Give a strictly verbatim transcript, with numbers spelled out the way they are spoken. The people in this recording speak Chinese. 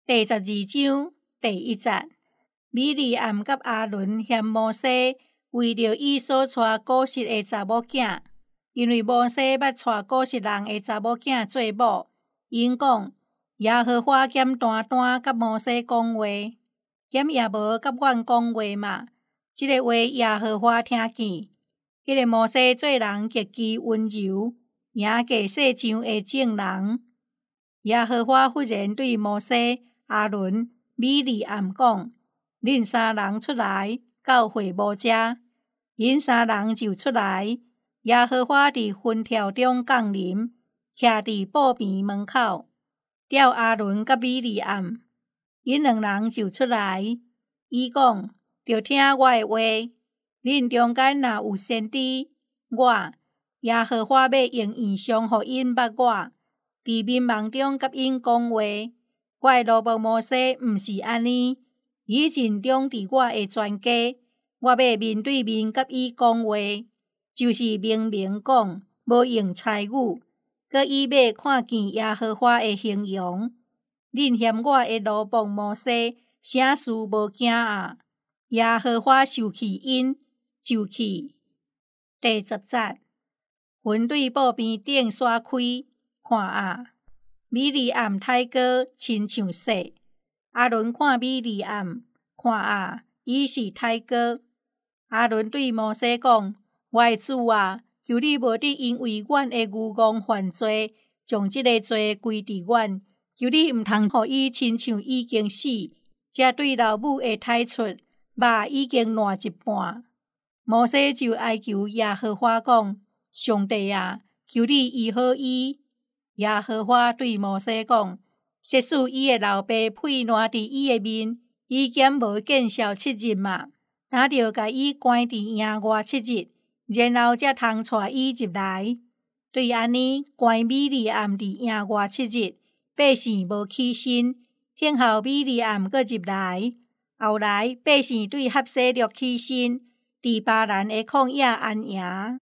第十二章第一节，米利暗甲阿伦嫌摩西为着伊所带古实的查某囝，因为摩西捌带古实人的查某囝做某，因讲耶和华减单单甲摩西讲话，减也无甲阮讲话嘛。即、这个话耶和华听见。迄、那个摩西做人极其温柔，也假说像会正人。耶和华忽然对摩西、阿伦、米利暗讲：恁三人出来到会幕遮。因三人就出来，耶和华伫云条中降临，徛伫布边门口，调阿伦甲米利暗。因两人就出来，伊讲：着听我的话，恁中间若有先知，我耶和华要用异象互因捌我。伫民梦中甲因讲话，我的奴仆摩西毋是安尼，伊尽忠伫我的全家，我要面对面甲伊讲话，就是明明讲，无用猜语，搁伊要看见耶和华的形容。恁嫌我的奴仆摩西啥事无惊啊？耶和华受气因，就去。第十节，云对布边顶刷开。看啊，米利暗太高，亲像雪。阿伦看米利暗，看啊，伊是太高。阿伦对摩西讲：我的主啊，求你无得因为阮的愚戆犯罪，将即个罪归伫阮。求你毋通互伊亲像已经死，才对老母会刣出，肉已经烂一半。摩西就哀求耶和华讲：上帝啊，求你医好伊。耶和华对摩西讲：即使伊的老爸屁烂伫伊的面，伊减无见效七日嘛，若着甲伊关伫营外七日，然后才通带伊入来。对安尼，关米利暗伫营外七日，百姓无起身，等候米利暗搁入来。后来百姓对哈西略起身，伫巴兰的旷野安营。